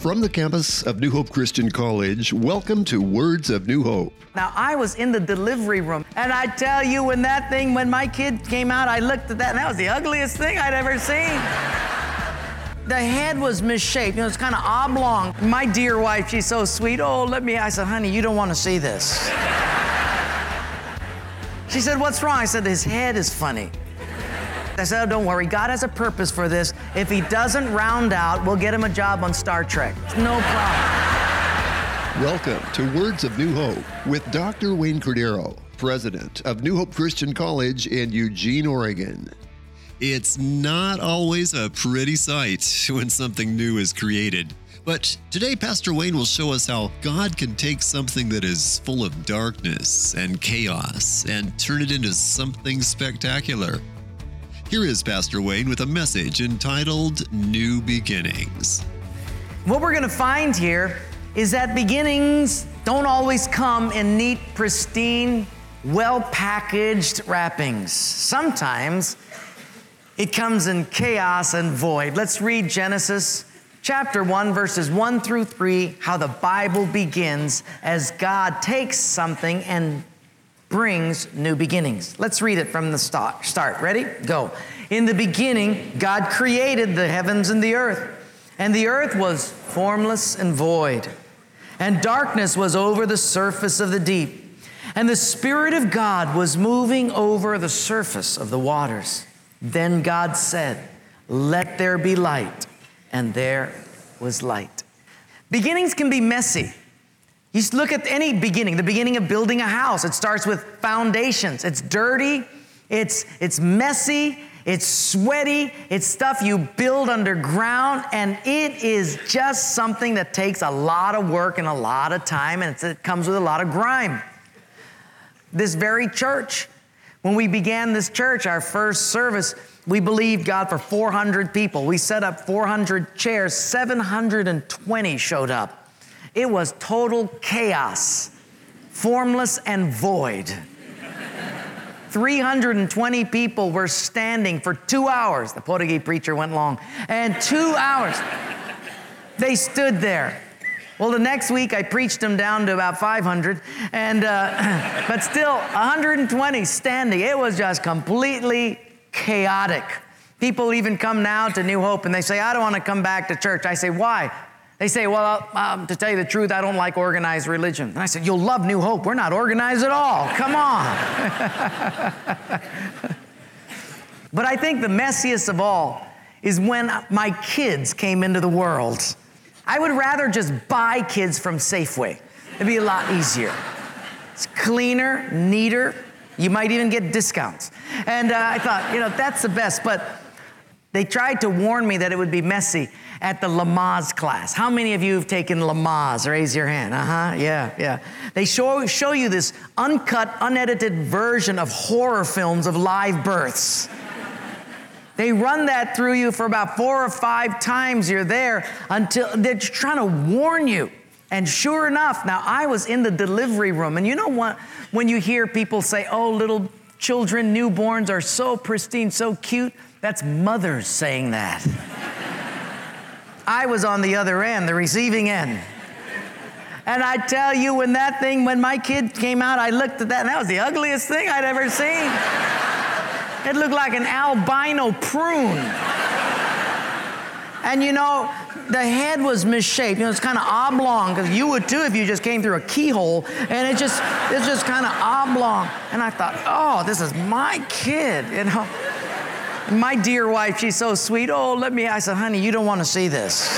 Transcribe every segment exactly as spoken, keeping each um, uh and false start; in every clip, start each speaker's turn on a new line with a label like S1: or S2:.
S1: From the campus of New Hope Christian College, welcome to Words of New Hope.
S2: Now, I was in the delivery room, and I tell you, when that thing, when my kid came out, I looked at that, and that was the ugliest thing I'd ever seen. The head was misshaped. You know, it's kind of oblong. My dear wife, she's so sweet. Oh, let me, I said, honey, you don't want to see this. She said, what's wrong? I said, his head is funny. I said, oh, don't worry, God has a purpose for this. If he doesn't round out, we'll get him a job on Star Trek. No problem.
S1: Welcome to Words of New Hope with Doctor Wayne Cordero, president of New Hope Christian College in Eugene, Oregon.
S3: It's not always a pretty sight when something new is created. But today, Pastor Wayne will show us how God can take something that is full of darkness and chaos and turn it into something spectacular. Here is Pastor Wayne with a message entitled New Beginnings.
S2: What we're going to find here is that beginnings don't always come in neat, pristine, well-packaged wrappings. Sometimes it comes in chaos and void. Let's read Genesis chapter one, verses one through three, how the Bible begins as God takes something and brings new beginnings. Let's read it from the start. Start. Ready? Go. In the beginning, God created the heavens and the earth, and the earth was formless and void, and darkness was over the surface of the deep, and the Spirit of God was moving over the surface of the waters. Then God said, "Let there be light," and there was light. Beginnings can be messy. You just look at any beginning, the beginning of building a house. It starts with foundations. It's dirty, it's, it's messy, it's sweaty, it's stuff you build underground, and it is just something that takes a lot of work and a lot of time, and it's, it comes with a lot of grime. This very church, when we began this church, our first service, we believed God for four hundred people. We set up four hundred chairs, seven hundred twenty showed up. It was total chaos, formless and void. three hundred twenty people were standing for two hours. The Portuguese preacher went long. And two hours, they stood there. Well, the next week I preached them down to about five hundred, and uh, but still one hundred twenty standing. It was just completely chaotic. People even come now to New Hope and they say, I don't want to come back to church. I say, why? They say, well, um, to tell you the truth, I don't like organized religion. And I said, you'll love New Hope. We're not organized at all. Come on. But I think the messiest of all is when my kids came into the world. I would rather just buy kids from Safeway. It'd be a lot easier. It's cleaner, neater. You might even get discounts. And uh, I thought, you know, that's the best. But they tried to warn me that it would be messy at the Lamaze class. How many of you have taken Lamaze? Raise your hand. Uh-huh, yeah, yeah. They show, show you this uncut, unedited version of horror films of live births. They run that through you for about four or five times you're there until they're trying to warn you. And sure enough, now I was in the delivery room, and you know what? When you hear people say, oh, little children, newborns are so pristine, so cute, that's mothers saying that. I was on the other end, the receiving end. And I tell you, when that thing, when my kid came out, I looked at that, and that was the ugliest thing I'd ever seen. It looked like an albino prune. And you know, the head was misshaped. You know, it's kind of oblong, because you would too if you just came through a keyhole, and it just, it's just kind of oblong. And I thought, oh, this is my kid, you know. My dear wife, she's so sweet. Oh, let me, I said, honey, you don't want to see this.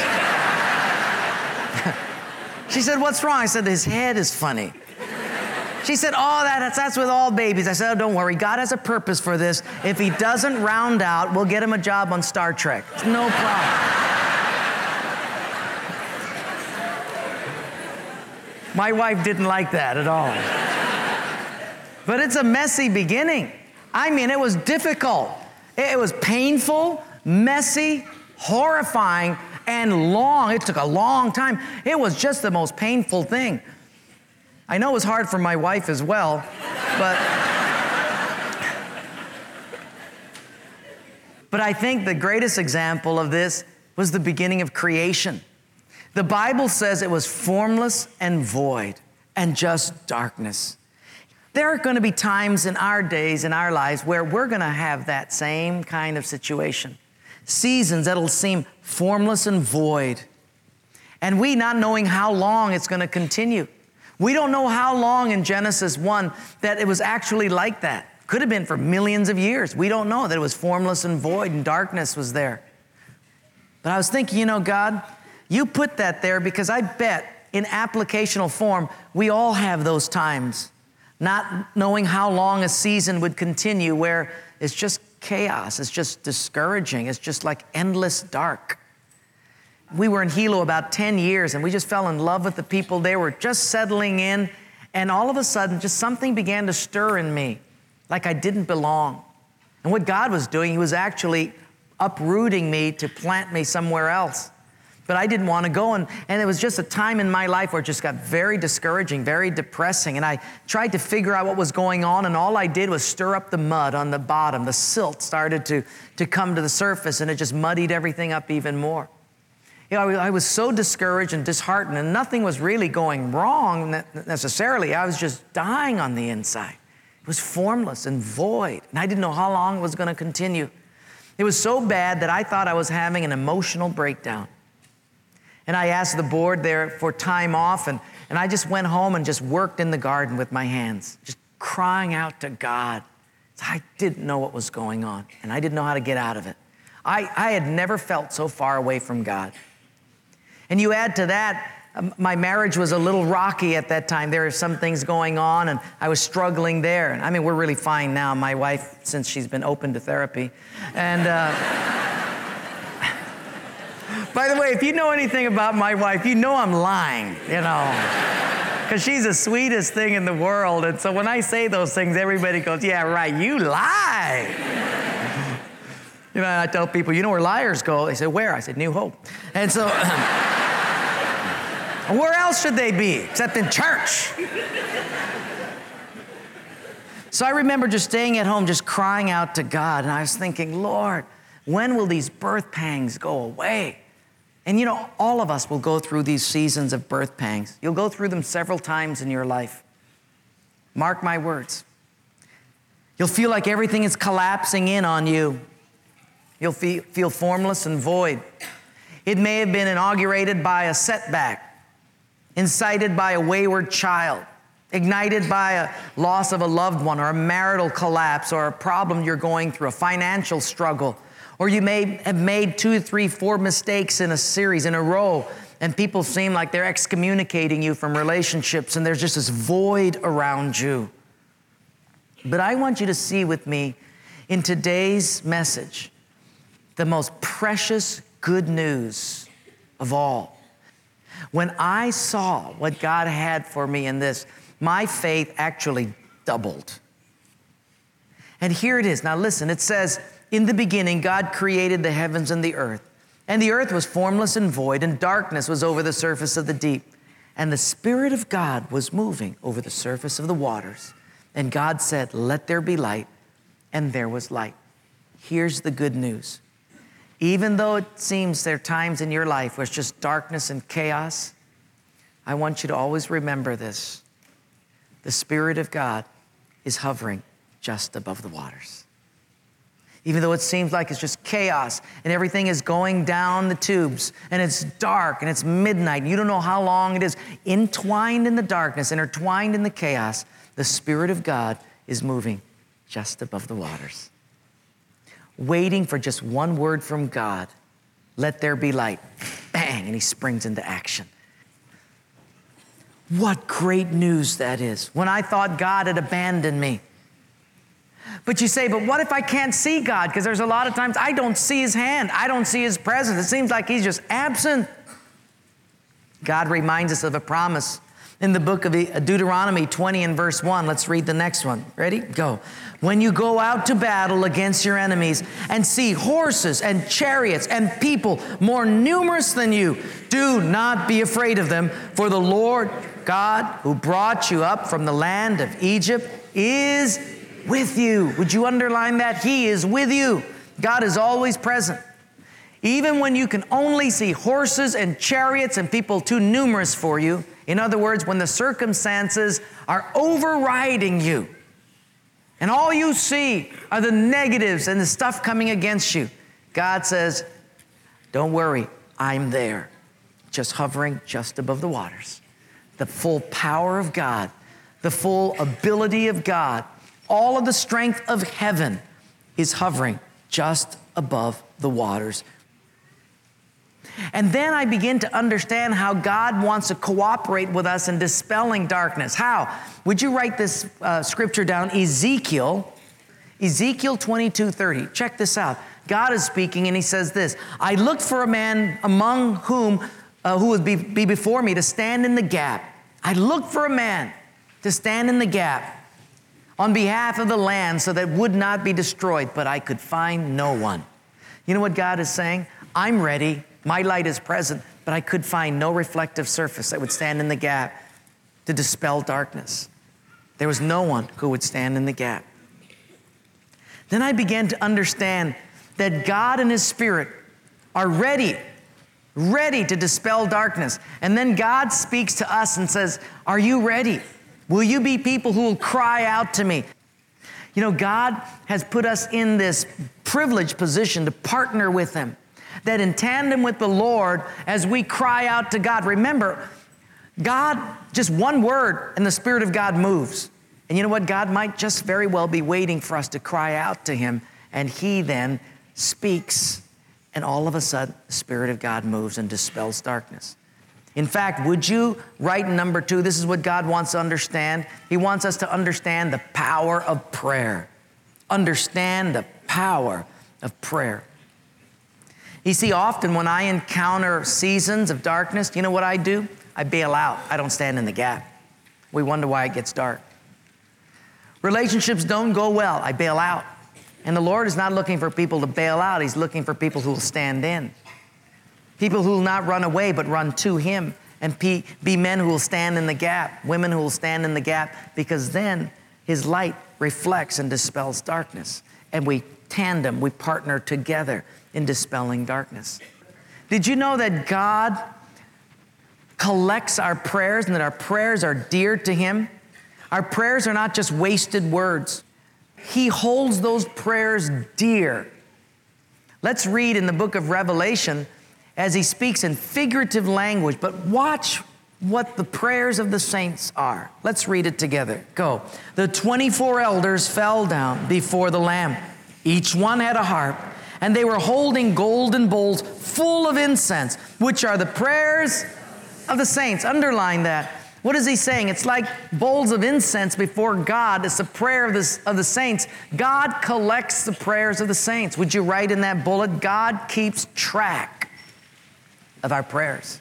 S2: She said, what's wrong? I said, his head is funny. She said, oh, that's, that's with all babies. I said, oh, don't worry, God has a purpose for this. If he doesn't round out, we'll get him a job on Star Trek. No problem. My wife didn't like that at all. But it's a messy beginning. I mean, it was difficult. It was painful, messy, horrifying, and long. It took a long time. It was just the most painful thing. I know it was hard for my wife as well, but But I think the greatest example of this was the beginning of creation. The Bible says it was formless and void and just darkness. There are going to be times in our days, in our lives, where we're going to have that same kind of situation. Seasons that'll seem formless and void. And we not knowing how long it's going to continue. We don't know how long in Genesis one that it was actually like that. Could have been for millions of years. We don't know that it was formless and void and darkness was there. But I was thinking, you know, God, you put that there because I bet in applicational form, we all have those times. Not knowing how long a season would continue where it's just chaos, it's just discouraging, it's just like endless dark. We were in Hilo about ten years and we just fell in love with the people. They were just settling in and all of a sudden just something began to stir in me like I didn't belong. And what God was doing, He was actually uprooting me to plant me somewhere else. But I didn't want to go. And, and it was just a time in my life where it just got very discouraging, very depressing. And I tried to figure out what was going on. And all I did was stir up the mud on the bottom. The silt started to, to come to the surface and it just muddied everything up even more. You know, I was so discouraged and disheartened and nothing was really going wrong necessarily. I was just dying on the inside. It was formless and void. And I didn't know how long it was going to continue. It was so bad that I thought I was having an emotional breakdown. And I asked the board there for time off, and, and I just went home and just worked in the garden with my hands, just crying out to God. I didn't know what was going on, and I didn't know how to get out of it. I, I had never felt so far away from God. And you add to that, um, my marriage was a little rocky at that time. There were some things going on, and I was struggling there. And I mean, we're really fine now, my wife, since she's been open to therapy. And... Uh, By the way, if you know anything about my wife, you know I'm lying, you know, because she's the sweetest thing in the world. And so when I say those things, everybody goes, yeah, right, you lie. You know, I tell people, you know where liars go? They say, where? I said, New Hope. And so, where else should they be except in church? So I remember just staying at home, just crying out to God. And I was thinking, Lord, when will these birth pangs go away? And you know, all of us will go through these seasons of birth pangs. You'll go through them several times in your life. Mark my words. You'll feel like everything is collapsing in on you. You'll feel, feel formless and void. It may have been inaugurated by a setback, incited by a wayward child, ignited by a loss of a loved one or a marital collapse or a problem you're going through, a financial struggle. Or you may have made two, three, four mistakes in a series, in a row, and people seem like they're excommunicating you from relationships, and there's just this void around you. But I want you to see with me in today's message the most precious good news of all. When I saw what God had for me in this, my faith actually doubled. And here it is. Now listen, it says, in the beginning, God created the heavens and the earth. And the earth was formless and void, and darkness was over the surface of the deep. And the Spirit of God was moving over the surface of the waters. And God said, let there be light. And there was light. Here's the good news. Even though it seems there are times in your life where it's just darkness and chaos, I want you to always remember this. The Spirit of God is hovering just above the waters. Even though it seems like it's just chaos and everything is going down the tubes and it's dark and it's midnight and you don't know how long it is, entwined in the darkness, intertwined in the chaos, the Spirit of God is moving just above the waters, waiting for just one word from God. Let there be light. Bang, and He springs into action. What great news that is. When I thought God had abandoned me. But you say, but what if I can't see God? Because there's a lot of times I don't see His hand. I don't see His presence. It seems like He's just absent. God reminds us of a promise in the book of Deuteronomy twenty and verse one. Let's read the next one. Ready? Go. When you go out to battle against your enemies and see horses and chariots and people more numerous than you, do not be afraid of them, for the Lord God who brought you up from the land of Egypt is with you. Would you underline that? He is with you. God is always present. Even when you can only see horses and chariots and people too numerous for you. In other words, when the circumstances are overriding you and all you see are the negatives and the stuff coming against you, God says, don't worry, I'm there, just hovering just above the waters. The full power of God, the full ability of God, all of the strength of heaven is hovering just above the waters. And then I begin to understand how God wants to cooperate with us in dispelling darkness. How? Would you write this uh, scripture down? Ezekiel, Ezekiel twenty-two thirty. Check this out. God is speaking and he says this, I looked for a man among whom, uh, who would be, be before me to stand in the gap. I looked for a man to stand in the gap on behalf of the land so that it would not be destroyed, but I could find no one. You know what God is saying? I'm ready. My light is present, but I could find no reflective surface that would stand in the gap to dispel darkness. There was no one who would stand in the gap. Then I began to understand that God and his Spirit are ready, ready to dispel darkness. And then God speaks to us and says, are you ready? Will you be people who will cry out to me? You know, God has put us in this privileged position to partner with him, that in tandem with the Lord, as we cry out to God, remember, God, just one word and the Spirit of God moves. And you know what? God might just very well be waiting for us to cry out to him, and he then speaks, and all of a sudden, the Spirit of God moves and dispels darkness. In fact, would you write number two? This is what God wants to understand. He wants us to understand the power of prayer. Understand the power of prayer. You see, often when I encounter seasons of darkness, you know what I do? I bail out. I don't stand in the gap. We wonder why it gets dark. Relationships don't go well. I bail out. And the Lord is not looking for people to bail out. He's looking for people who will stand in. People who will not run away, but run to him. And be men who will stand in the gap. Women who will stand in the gap. Because then his light reflects and dispels darkness. And we tandem, we partner together in dispelling darkness. Did you know that God collects our prayers and that our prayers are dear to him? Our prayers are not just wasted words. He holds those prayers dear. Let's read in the book of Revelation as he speaks in figurative language, but watch what the prayers of the saints are. Let's read it together. Go. The twenty-four elders fell down before the Lamb. Each one had a harp, and they were holding golden bowls full of incense, which are the prayers of the saints. Underline that. What is he saying? It's like bowls of incense before God. It's the prayer of the, of the saints. God collects the prayers of the saints. Would you write in that bullet? God keeps track of our prayers.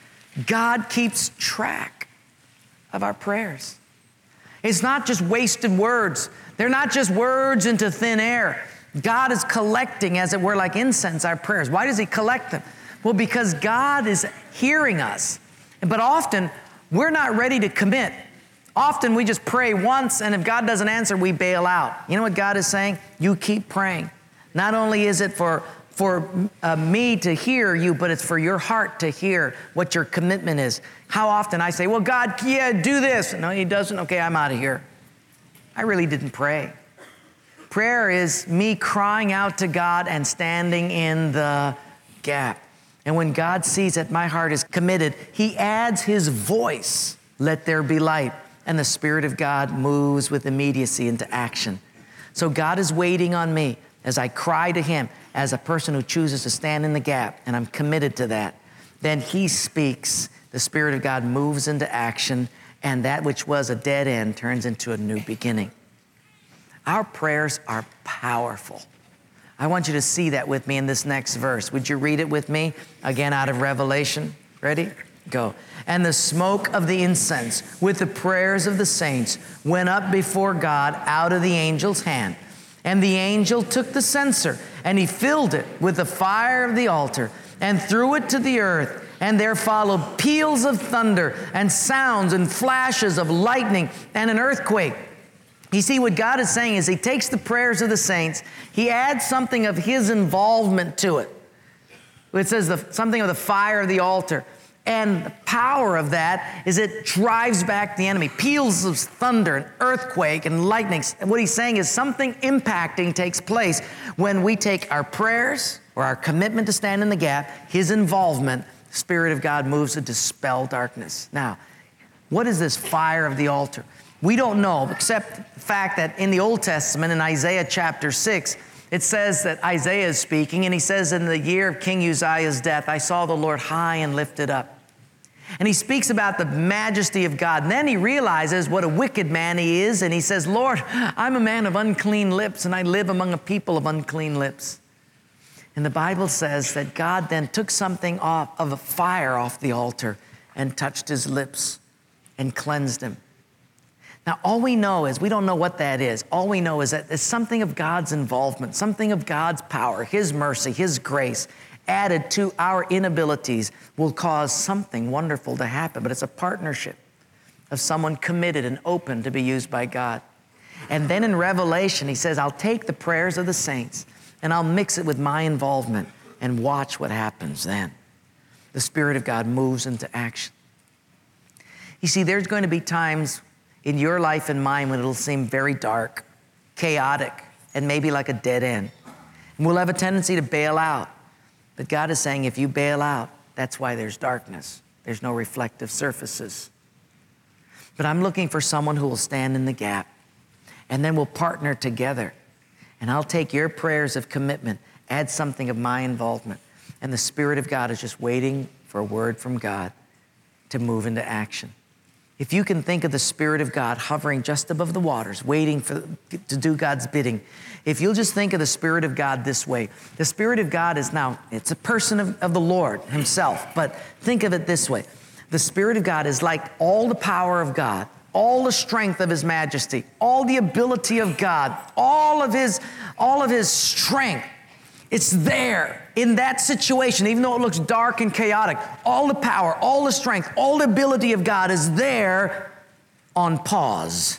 S2: God keeps track of our prayers. It's not just wasted words. They're not just words into thin air. God is collecting, as it were, like incense, our prayers. Why does he collect them? Well, because God is hearing us. But often, we're not ready to commit. Often, we just pray once, and if God doesn't answer, we bail out. You know what God is saying? You keep praying. Not only is it for, for uh, me to hear you, but it's for your heart to hear what your commitment is. How often I say, well, God, yeah, do this. No, he doesn't. Okay, I'm out of here. I really didn't pray. Prayer is me crying out to God and standing in the gap. And when God sees that my heart is committed, he adds his voice, let there be light. And the Spirit of God moves with immediacy into action. So God is waiting on me as I cry to him as a person who chooses to stand in the gap, and I'm committed to that. Then he speaks, the Spirit of God moves into action, and that which was a dead end turns into a new beginning. Our prayers are powerful. I want you to see that with me in this next verse. Would you read it with me? Again, out of Revelation. Ready? Go. And the smoke of the incense with the prayers of the saints went up before God out of the angel's hand. And the angel took the censer, and he filled it with the fire of the altar and threw it to the earth. And there followed peals of thunder and sounds and flashes of lightning and an earthquake. You see, what God is saying is he takes the prayers of the saints, he adds something of his involvement to it. It says the, something of the fire of the altar. And the power of that is it drives back the enemy. Peals of thunder, and earthquake, and lightning. And what he's saying is something impacting takes place when we take our prayers or our commitment to stand in the gap, his involvement, the Spirit of God moves to dispel darkness. Now, what is this fire of the altar? We don't know, except the fact that in the Old Testament, in Isaiah chapter six, it says that Isaiah is speaking, and he says, in the year of King Uzziah's death, I saw the Lord high and lifted up. And he speaks about the majesty of God. And then he realizes what a wicked man he is, and he says, Lord, I'm a man of unclean lips, and I live among a people of unclean lips. And the Bible says that God then took something off of a fire off the altar and touched his lips and cleansed him. Now, all we know is, we don't know what that is. All we know is that it's something of God's involvement, something of God's power, his mercy, his grace, added to our inabilities will cause something wonderful to happen. But it's a partnership of someone committed and open to be used by God. And then in Revelation, he says, I'll take the prayers of the saints and I'll mix it with my involvement and watch what happens then. The Spirit of God moves into action. You see, there's going to be times in your life and mine when it'll seem very dark, chaotic, and maybe like a dead end. And we'll have a tendency to bail out. But God is saying, if you bail out, that's why there's darkness. There's no reflective surfaces. But I'm looking for someone who will stand in the gap, and then we'll partner together. And I'll take your prayers of commitment, add something of my involvement, and the Spirit of God is just waiting for a word from God to move into action. If you can think of the Spirit of God hovering just above the waters, waiting for, to do God's bidding, if you'll just think of the Spirit of God this way, the Spirit of God is now, it's a person of, of the Lord himself, but think of it this way. The Spirit of God is like all the power of God, all the strength of his majesty, all the ability of God, all of his, all of his strength. It's there in that situation, even though it looks dark and chaotic. All the power, all the strength, all the ability of God is there on pause.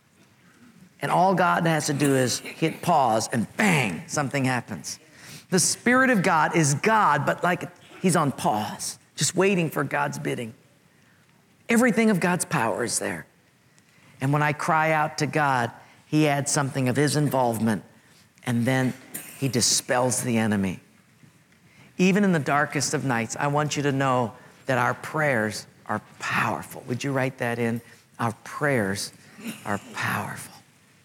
S2: And all God has to do is hit pause and bang, something happens. The Spirit of God is God, but like he's on pause, just waiting for God's bidding. Everything of God's power is there. And when I cry out to God, he adds something of his involvement, and then he dispels the enemy. Even in the darkest of nights, I want you to know that our prayers are powerful. Would you write that in? Our prayers are powerful.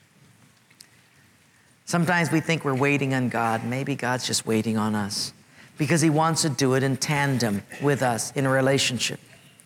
S2: Sometimes we think we're waiting on God. Maybe God's just waiting on us because he wants to do it in tandem with us in a relationship.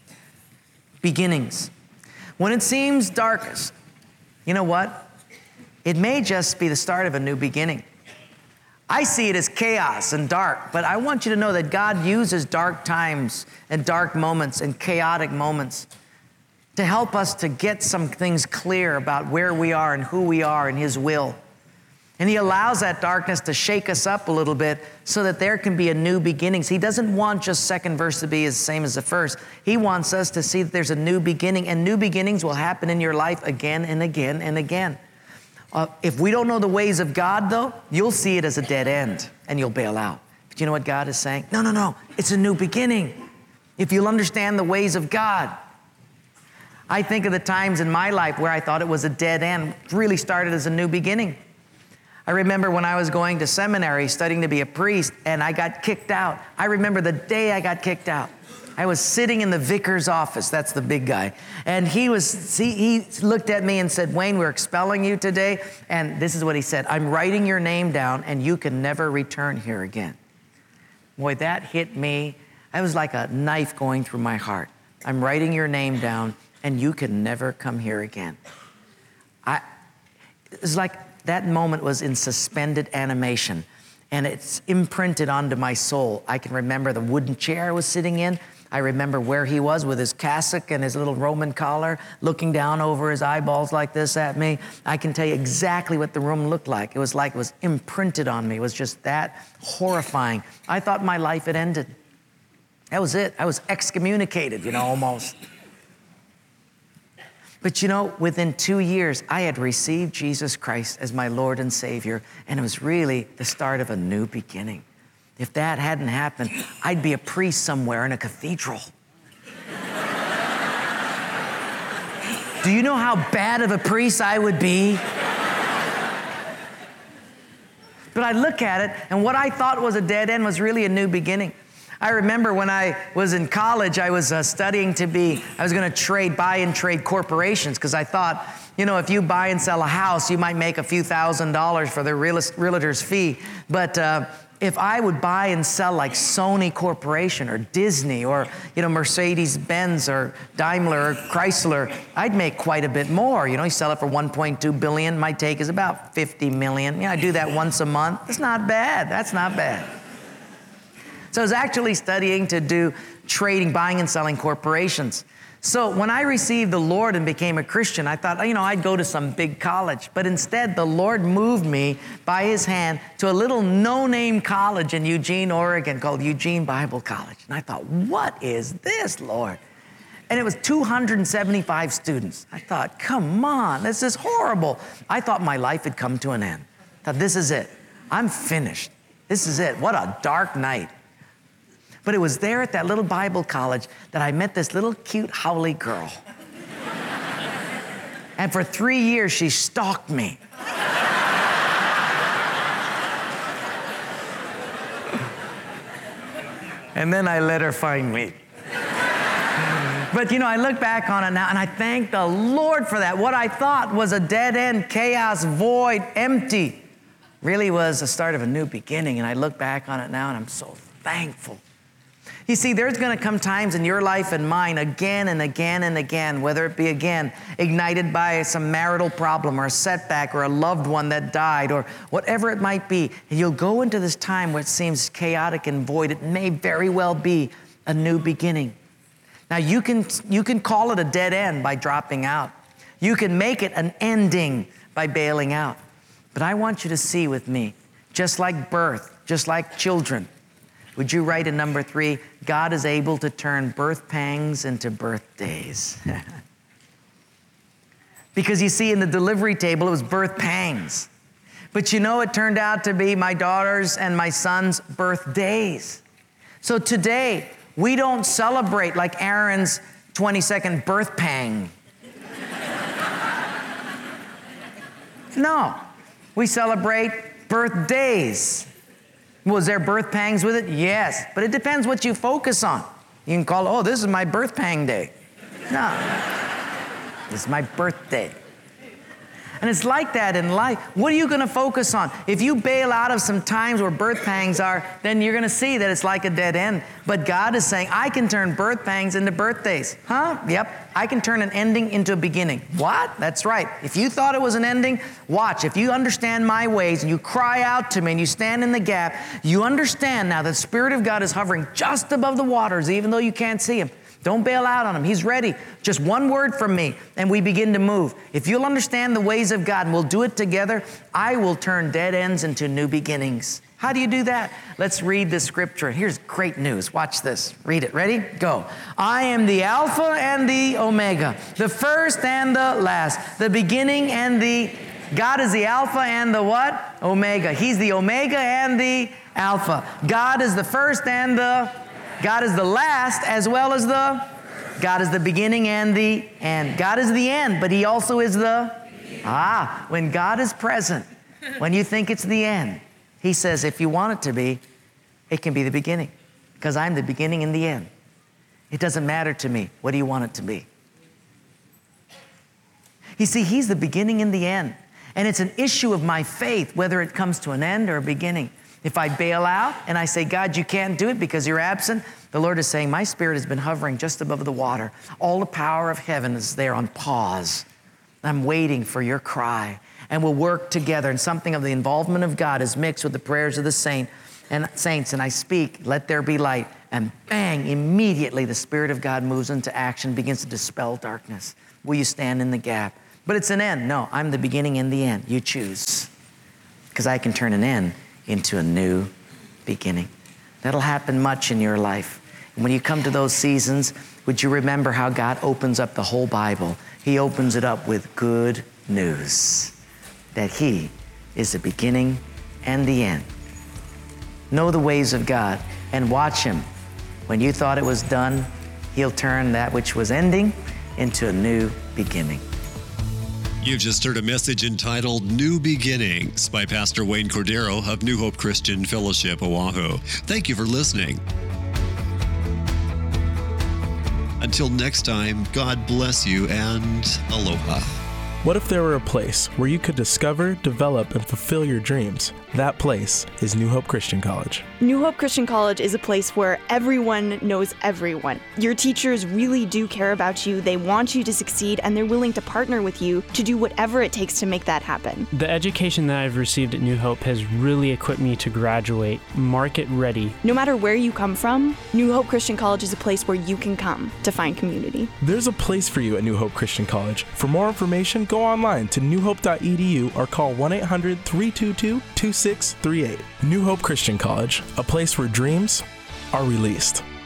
S2: Beginnings. When it seems darkest, you know what? It may just be the start of a new beginning. I see it as chaos and dark, but I want you to know that God uses dark times and dark moments and chaotic moments to help us to get some things clear about where we are and who we are in his will. And he allows that darkness to shake us up a little bit so that there can be a new beginning. He doesn't want just second verse to be the same as the first. He wants us to see that there's a new beginning, and new beginnings will happen in your life again and again and again. Uh, if we don't know the ways of God, though, you'll see it as a dead end, and you'll bail out. But you know what God is saying? No, no, no. It's a new beginning. If you'll understand the ways of God. I think of the times in my life where I thought it was a dead end. It really started as a new beginning. I remember when I was going to seminary studying to be a priest, and I got kicked out. I remember the day I got kicked out. I was sitting in the vicar's office. That's the big guy. And he was, he, he looked at me and said, Wayne, we're expelling you today. And this is what he said, I'm writing your name down and you can never return here again. Boy, that hit me. That was like a knife going through my heart. I'm writing your name down and you can never come here again. I, it was like that moment was in suspended animation, and it's imprinted onto my soul. I can remember the wooden chair I was sitting in. I remember where he was with his cassock and his little Roman collar, looking down over his eyeballs like this at me. I can tell you exactly what the room looked like. It was like it was imprinted on me. It was just that horrifying. I thought my life had ended. That was it. I was excommunicated, you know, almost. But you know, within two years, I had received Jesus Christ as my Lord and Savior, and it was really the start of a new beginning. If that hadn't happened, I'd be a priest somewhere in a cathedral. Do you know how bad of a priest I would be? But I look at it, and what I thought was a dead end was really a new beginning. I remember when I was in college, I was uh, studying to be, I was going to trade, buy and trade corporations, because I thought, you know, if you buy and sell a house, you might make a few thousand dollars for the realist, realtor's fee. But uh, if I would buy and sell like Sony Corporation or Disney or, you know, Mercedes-Benz or Daimler or Chrysler, I'd make quite a bit more. You know, you sell it for one point two billion dollars. My take is about fifty million dollars. Yeah, I do that once a month. That's not bad. That's not bad. So I was actually studying to do trading, buying and selling corporations. So when I received the Lord and became a Christian, I thought, you know, I'd go to some big college. But instead, the Lord moved me by his hand to a little no-name college in Eugene, Oregon called Eugene Bible College. And I thought, what is this, Lord? And it was two hundred seventy-five students. I thought, come on, this is horrible. I thought my life had come to an end. I thought, this is it. I'm finished. This is it. What a dark night. But it was there at that little Bible college that I met this little cute Howley girl. And for three years, she stalked me. And then I let her find me. But you know, I look back on it now and I thank the Lord for that. What I thought was a dead end, chaos, void, empty, really was the start of a new beginning. And I look back on it now and I'm so thankful. You see, there's going to come times in your life and mine again and again and again, whether it be again ignited by some marital problem or a setback or a loved one that died or whatever it might be. And you'll go into this time where it seems chaotic and void. It may very well be a new beginning. Now, you can, you can call it a dead end by dropping out. You can make it an ending by bailing out. But I want you to see with me, just like birth, just like children, would you write in number three, God is able to turn birth pangs into birthdays. Because you see, in the delivery table, it was birth pangs. But you know, it turned out to be my daughter's and my son's birthdays. So today, we don't celebrate like Aaron's twenty-second birth pang. No, we celebrate birthdays. Was there birth pangs with it? Yes, but it depends what you focus on. You can call, oh, this is my birth pang day. No, this is my birthday. And it's like that in life. What are you going to focus on? If you bail out of some times where birth pangs are, then you're going to see that it's like a dead end. But God is saying, I can turn birth pangs into birthdays. Huh? Yep. I can turn an ending into a beginning. What? That's right. If you thought it was an ending, watch. If you understand my ways and you cry out to me and you stand in the gap, you understand now that the Spirit of God is hovering just above the waters, even though you can't see him. Don't bail out on him. He's ready. Just one word from me, and we begin to move. If you'll understand the ways of God, and we'll do it together, I will turn dead ends into new beginnings. How do you do that? Let's read the scripture. Here's great news. Watch this. Read it. Ready? Go. I am the Alpha and the Omega, the first and the last, the beginning and the... God is the Alpha and the what? Omega. He's the Omega and the Alpha. God is the first and the... God is the last as well as the, God is the beginning and the end. God is the end, but he also is the, ah, when God is present, when you think it's the end, he says, if you want it to be, it can be the beginning, because I'm the beginning and the end. It doesn't matter to me. What do you want it to be? You see, he's the beginning and the end, and it's an issue of my faith, whether it comes to an end or a beginning. If I bail out and I say, God, you can't do it because you're absent, the Lord is saying, my spirit has been hovering just above the water. All the power of heaven is there on pause. I'm waiting for your cry. And we'll work together. And something of the involvement of God is mixed with the prayers of the saint and saints. And I speak, let there be light. And bang, immediately the Spirit of God moves into action, begins to dispel darkness. Will you stand in the gap? But it's an end. No, I'm the beginning and the end. You choose. Because I can turn an end into a new beginning. That'll happen much in your life. And when you come to those seasons, would you remember how God opens up the whole Bible? He opens it up with good news, that he is the beginning and the end. know the ways of God, and watch Him. When you thought it was done, He'll turn that which was ending into a new beginning.
S3: You've just heard a message entitled New Beginnings by Pastor Wayne Cordero of New Hope Christian Fellowship, Oahu. Thank you for listening. Until next time, God bless you and aloha.
S4: What if there were a place where you could discover, develop, and fulfill your dreams? That place is New Hope Christian College.
S5: New Hope Christian College is a place where everyone knows everyone. Your teachers really do care about you, they want you to succeed, and they're willing to partner with you to do whatever it takes to make that happen.
S6: The education that I've received at New Hope has really equipped me to graduate market ready.
S5: No matter where you come from, New Hope Christian College is a place where you can come to find community.
S4: There's a place for you at New Hope Christian College. For more information, go online to new hope dot e d u or call one eight hundred, three two two, two six three eight. New Hope Christian College, a place where dreams are released.